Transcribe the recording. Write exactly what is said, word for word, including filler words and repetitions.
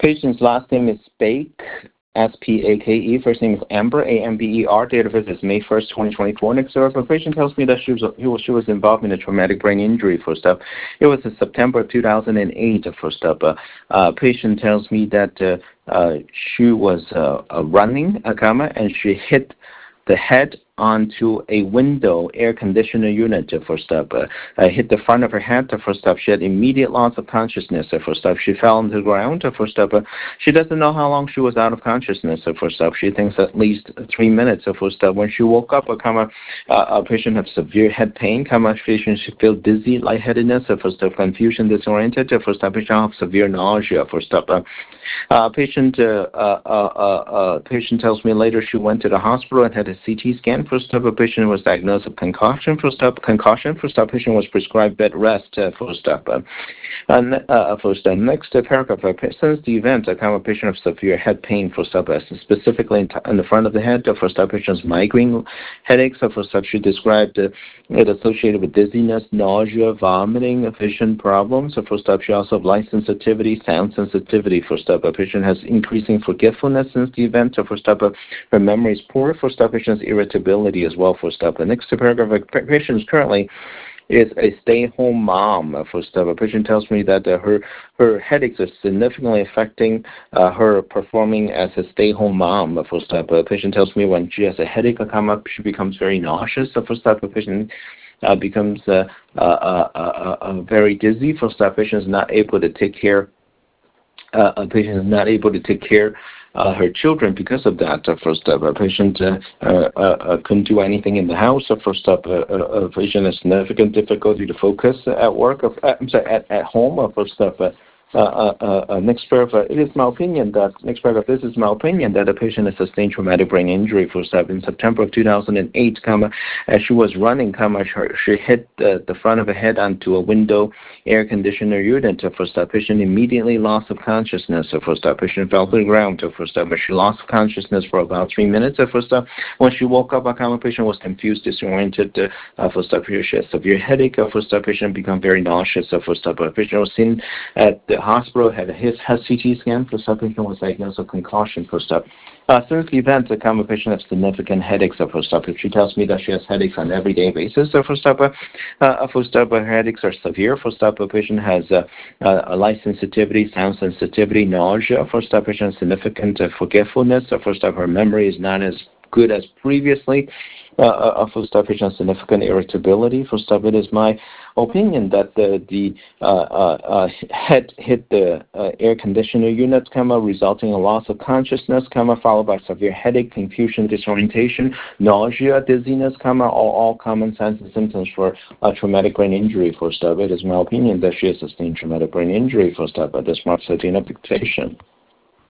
Patient's last name is Spake, S P A K E. First name is Amber, A M B E R. Date of birth is May first, twenty twenty-four. Next up, the patient tells me that she was, he was, she was involved in a traumatic brain injury, first up. It was in September of two thousand eight, first up. Uh, uh, patient tells me that uh, uh, she was uh, uh, running, uh, comma, and she hit the head onto a window air conditioner unit, uh, first up. Uh, uh, hit the front of her head, uh, first up. She had immediate loss of consciousness, uh, first up. She fell on the ground, uh, first up. Uh, she doesn't know how long she was out of consciousness, uh, first up. She thinks at least three minutes, uh, first up. When she woke up, uh, comma, uh, a patient had severe head pain, comma, patient she feel dizzy, lightheadedness, uh, first up. Confusion, disoriented, uh, first up. Patient have severe nausea, first up. Uh, uh, patient, uh, uh, uh, uh, patient tells me later she went to the hospital and had a C T scan. First up, a patient was diagnosed with concussion. First up, concussion. First up, patient was prescribed bed rest. Uh, first up, uh, uh, uh, first uh, next uh, paragraph. Uh, since the event, a common patient of severe head pain. First up, uh, specifically in, t- in the front of the head. Uh, first up, patient's migraine headaches. Uh, first up, she described uh, it associated with dizziness, nausea, vomiting, vision problems. Uh, first up, she also have light sensitivity, sound sensitivity. First up, a patient has increasing forgetfulness since the event. Uh, first up, uh, her memory is poor. First up, patient's irritability as well. First up, the next paragraph, a patient currently is a stay-home mom. Uh, first up, a patient tells me that uh, her her headaches are significantly affecting uh, her performing as a stay-home mom. Uh, first up, a patient tells me when she has a headache come up, she becomes very nauseous. Uh, first up, a patient uh, becomes uh, uh, uh, uh, uh, very dizzy. First up, a patient is not able to take care. Uh, a patient is not able to take care uh, her children because of that. Uh, first up, a patient uh, uh, uh, couldn't do anything in the house. Uh, first up, uh, a patient has significant difficulty to focus at work. Uh, I'm sorry, at, at home. Uh, first up, uh, Uh, uh, uh, next paragraph. It is my opinion that next paragraph. This is my opinion that a patient has sustained traumatic brain injury. For step in September of two thousand eight, comma, as she was running, comma, she hit the, the front of her head onto a window air conditioner unit. For step, patient immediately loss of consciousness. For step, patient fell to the ground. For step, she lost consciousness for about three minutes. For step, when she woke up, a comma, patient was confused, disoriented. Uh, for step, she had severe headache. For step, patient become very nauseous. For step, patient was seen at the hospital, had his had C T scan. For step, patient was diagnosed with concussion. For step, uh, since the event, the common patient has significant headaches. For step, she tells me that she has headaches on an everyday basis. For step, uh, for step, her headaches are severe. For step, a patient has uh, uh, light sensitivity, sound sensitivity, nausea. For step, patient has significant uh, forgetfulness. For step, her memory is not as good as previously. Uh, uh, for step, patient has significant irritability. For step, it is my opinion that the, the uh, uh, uh, head hit the uh, air conditioner unit, comma, resulting in loss of consciousness, comma, followed by severe headache, confusion, disorientation, nausea, dizziness, comma, all, all common signs and symptoms for a traumatic brain injury. For step, it is my opinion that she has sustained traumatic brain injury. For step, this marks a denotation.